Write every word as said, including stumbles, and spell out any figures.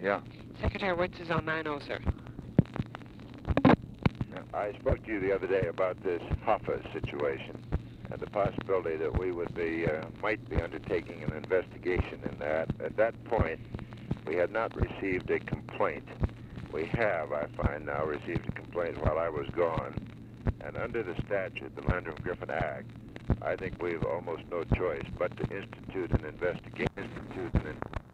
Yeah. Secretary Witz is on nine oh, sir. I spoke to you the other day about this Hoffa situation and the possibility that we would be, uh, might be undertaking an investigation in that. At that point, we had not received a complaint. We have, I find now, received a complaint while I was gone. And under the statute, the Landrum-Griffin Act, I think we've almost no choice but to institute an investigation. Institute an